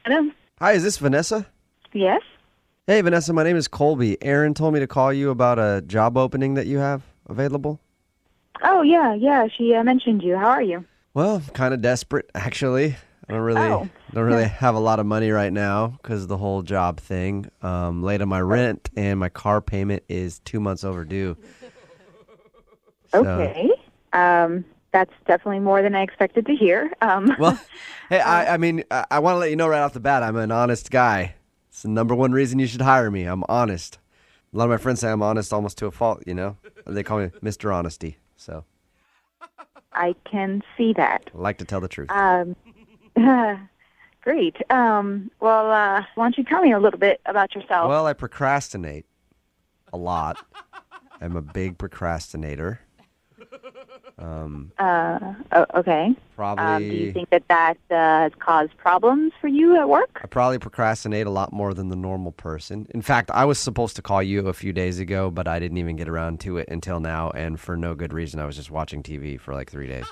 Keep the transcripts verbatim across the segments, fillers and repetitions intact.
Hello? Hi, is this Vanessa? Yes? Hey, Vanessa, my name is Colby. Aaron told me to call you about a job opening that you have available. Oh, yeah, yeah. She uh, mentioned you. How are you? Well, kind of desperate, actually. I don't really, Oh. don't really have a lot of money right now because of the whole job thing. Um, late on my rent, and my car payment is two months overdue. So- Okay. Um, that's definitely more than I expected to hear. Um, Well, hey, I, I mean, I, I want to let you know right off the bat, I'm an honest guy. It's the number one reason you should hire me. I'm honest. A lot of my friends say I'm honest almost to a fault, you know? They call me Mister Honesty, so I can see that. I like to tell the truth. Um, great. Um, well, uh, why don't you tell me a little bit about yourself? Well, I procrastinate a lot. I'm a big procrastinator. Um, uh, oh, okay. probably, Um, do you think that that uh, has caused problems for you at work? I probably procrastinate a lot more than the normal person. In fact, I was supposed to call you a few days ago, but I didn't even get around to it until now, and for no good reason. I was just watching T V for like three days.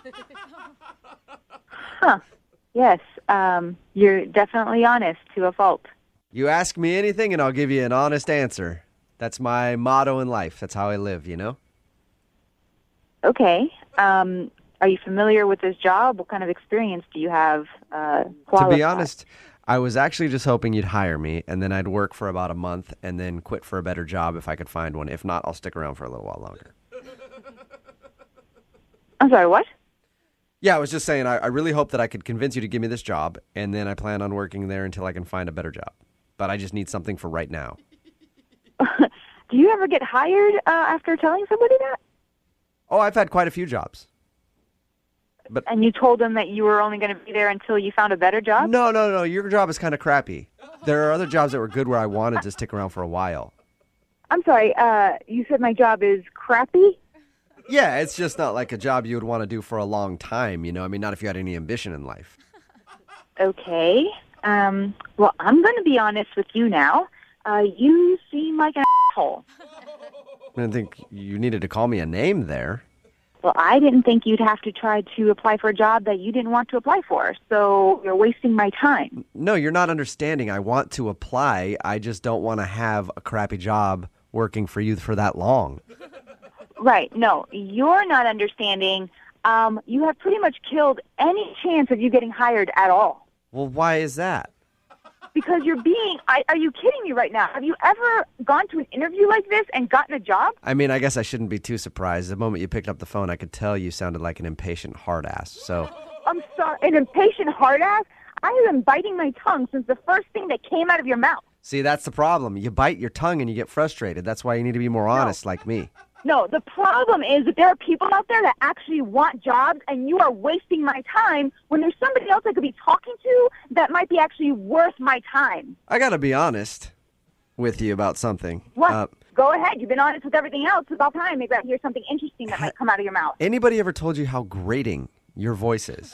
Huh. Yes. Um, you're definitely honest to a fault. You ask me anything, and I'll give you an honest answer. That's my motto in life. That's how I live, you know? Okay. Um, are you familiar with this job? What kind of experience do you have? Uh, To be qualified? honest, I was actually just hoping you'd hire me, and then I'd work for about a month, and then quit for a better job if I could find one. If not, I'll stick around for a little while longer. I'm sorry, what? Yeah, I was just saying, I, I really hope that I could convince you to give me this job, and then I plan on working there until I can find a better job. But I just need something for right now. Do you ever get hired uh, after telling somebody that? Oh, I've had quite a few jobs. But And you told them that you were only going to be there until you found a better job? no, no, no, your job is kind of crappy. There are other jobs that were good where I wanted to stick around for a while. I'm sorry, uh, you said my job is crappy? Yeah, it's just not like a job you would want to do for a long time, you know? I mean, not if you had any ambition in life. Okay. Um, well, I'm going to be honest with you now. Uh, you seem like an asshole. I didn't think you needed to call me a name there. Well, I didn't think you'd have to try to apply for a job that you didn't want to apply for, so you're wasting my time. No, you're not understanding. I want to apply. I just don't want to have a crappy job working for you for that long. Right. No, you're not understanding. Um, you have pretty much killed any chance of you getting hired at all. Well, why is that? Because you're being, I, are you kidding me right now? Have you ever gone to an interview like this and gotten a job? I mean, I guess I shouldn't be too surprised. The moment you picked up the phone, I could tell you sounded like an impatient hard ass. So, I'm sorry, an impatient hard ass? I have been biting my tongue since the first thing that came out of your mouth. see, that's the problem. You bite your tongue and you get frustrated. That's why you need to be more honest like me. No, the problem is that there are people out there that actually want jobs, and you are wasting my time when there's somebody else I could be talking to that might be actually worth my time. I got to be honest with you about something. What? Uh, Go ahead. You've been honest with everything else. It's about time maybe I hear something interesting that might come out of your mouth. anybody ever told you how grating your voice is?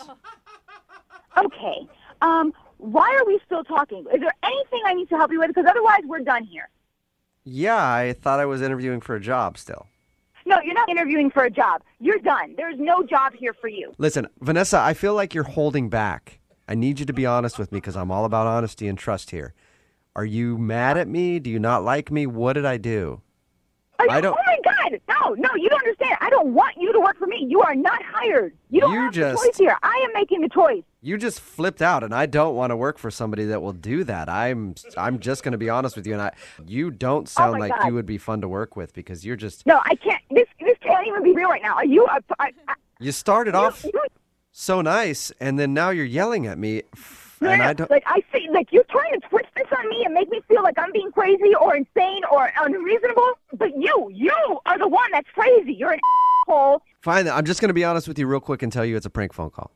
Okay. Um, why are we still talking? Is there anything I need to help you with? Because otherwise we're done here. Yeah, I thought I was interviewing for a job still. No, you're not interviewing for a job. You're done. There's no job here for you. Listen, Vanessa, I feel like you're holding back. I need you to be honest with me because I'm all about honesty and trust here. Are you mad at me? Do you not like me? What did I do? Are you, I don't- Oh, my God. No, no, you don't understand. I don't want you to work for me. You are not hired. You don't You have just- the choice here. I am making the choice. You just flipped out, and I don't want to work for somebody that will do that. I'm I'm just going to be honest with you, and I you don't sound my like God. you would be fun to work with because you're just No, I can't. This this can't even be real right now. Are you? Uh, I, I, you started off you, so nice, and then now you're yelling at me, Yeah, and I don't. like I see, like you're trying to twist this on me and make me feel like I'm being crazy or insane or unreasonable. But you, you are the one that's crazy. You're an asshole. Fine, I'm just going to be honest with you real quick and tell you it's a prank phone call.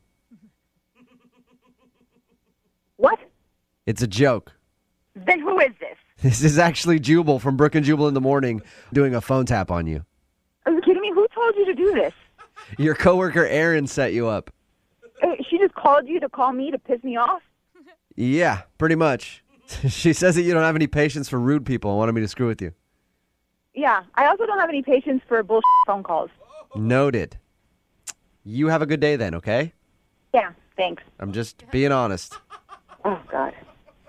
What? It's a joke. Then who is this? This is actually Jubal from Brook and Jubal in the Morning doing a phone tap on you. Are you kidding me? Who told you to do this? Your coworker Erin set you up. Uh, She just called you to call me to piss me off? Yeah, pretty much. She says that you don't have any patience for rude people and wanted me to screw with you. Yeah. I also don't have any patience for bullshit phone calls. Noted. You have a good day then, okay? Yeah. Thanks. I'm just being honest. Oh, God.